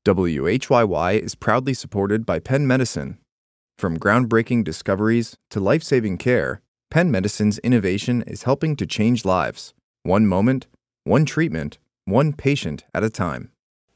WHYY is proudly supported by Penn Medicine. From groundbreaking discoveries to life-saving care, Penn Medicine's innovation is helping to change lives. One moment, one treatment, one patient at a time.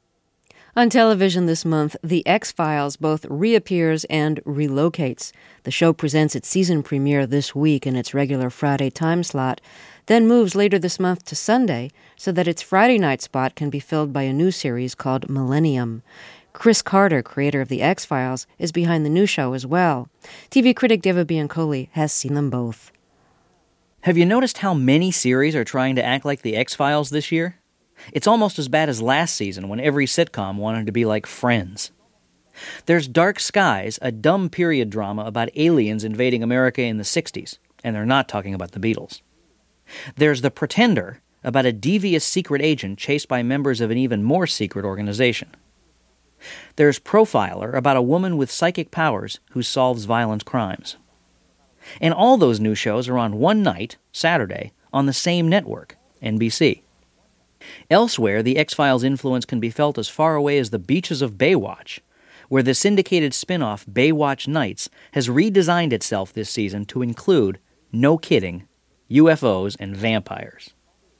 On television this month, The X-Files both reappears and relocates. The show presents its season premiere this week in its regular Friday time slot, then moves later this month to Sunday so that its Friday night spot can be filled by a new series called Millennium. Chris Carter, creator of The X-Files, is behind the new show as well. TV critic David Biancoli has seen them both. Have you noticed how many series are trying to act like The X-Files this year? It's almost as bad as last season when every sitcom wanted to be like Friends. There's Dark Skies, a dumb period drama about aliens invading America in the 60s, and they're not talking about the Beatles. There's The Pretender, about a devious secret agent chased by members of an even more secret organization. There's Profiler, about a woman with psychic powers who solves violent crimes. And all those new shows are on one night, Saturday, on the same network, NBC. Elsewhere, The X-Files' influence can be felt as far away as the beaches of Baywatch, where the syndicated spin-off Baywatch Nights has redesigned itself this season to include, no kidding, UFOs and vampires.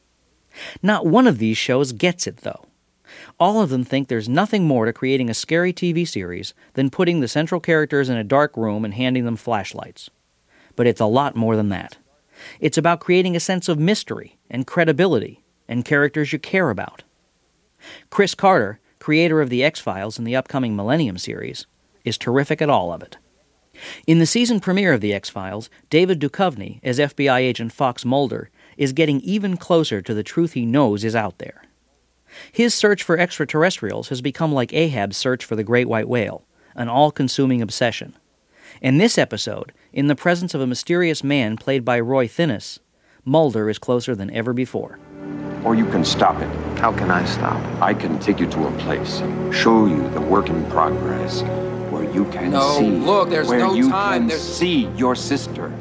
Not one of these shows gets it, though. All of them think there's nothing more to creating a scary TV series than putting the central characters in a dark room and handing them flashlights. But it's a lot more than that. It's about creating a sense of mystery and credibility and characters you care about. Chris Carter, creator of The X-Files and the upcoming Millennium series, is terrific at all of it. In the season premiere of The X-Files, David Duchovny, as FBI agent Fox Mulder, is getting even closer to the truth he knows is out there. His search for extraterrestrials has become like Ahab's search for the great white whale, an all-consuming obsession. In this episode, in the presence of a mysterious man played by Roy Thinnes, Mulder is closer than ever before. Or you can stop it. How can I stop it? I can take you to a place, show you the work in progress, where you can see. Look, there's where no you time. Can see your sister.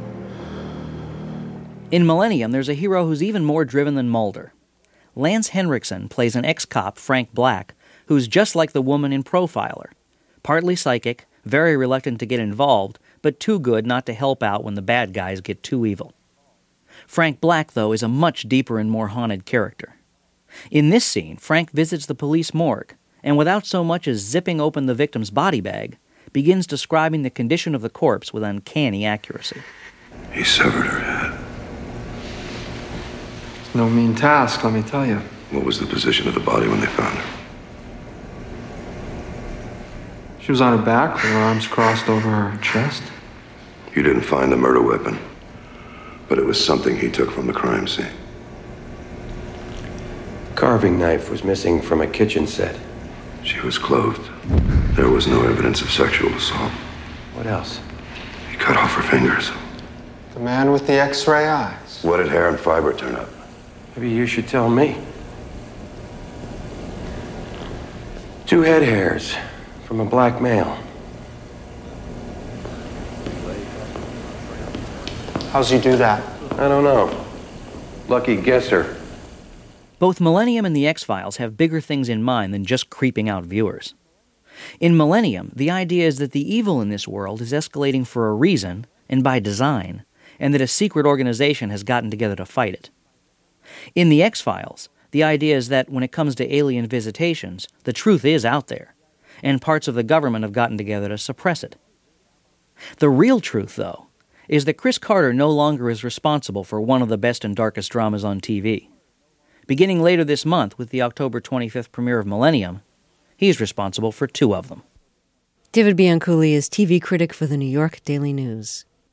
In Millennium, there's a hero who's even more driven than Mulder. Lance Henriksen plays an ex-cop, Frank Black, who's just like the woman in Profiler. Partly psychic, very reluctant to get involved, but too good not to help out when the bad guys get too evil. Frank Black, though, is a much deeper and more haunted character. In this scene, Frank visits the police morgue, and without so much as zipping open the victim's body bag, begins describing the condition of the corpse with uncanny accuracy. He severed her head. It's no mean task, let me tell you. What was the position of the body when they found her? She was on her back with her arms crossed over her chest. You didn't find the murder weapon, but it was something he took from the crime scene. Carving knife was missing from a kitchen set. She was clothed. There was no evidence of sexual assault. What else? He cut off her fingers. The man with the X-ray eyes. What did hair and fiber turn up? Maybe you should tell me. 2 head hairs from a black male. How's he do that? I don't know. Lucky guesser. Both Millennium and The X-Files have bigger things in mind than just creeping out viewers. In Millennium, the idea is that the evil in this world is escalating for a reason, and by design, and that a secret organization has gotten together to fight it. In The X-Files, the idea is that when it comes to alien visitations, the truth is out there, and parts of the government have gotten together to suppress it. The real truth, though, is that Chris Carter no longer is responsible for one of the best and darkest dramas on TV. Beginning later this month with the October 25th premiere of Millennium, he's responsible for 2 of them. David Biancoli is TV critic for the New York Daily News.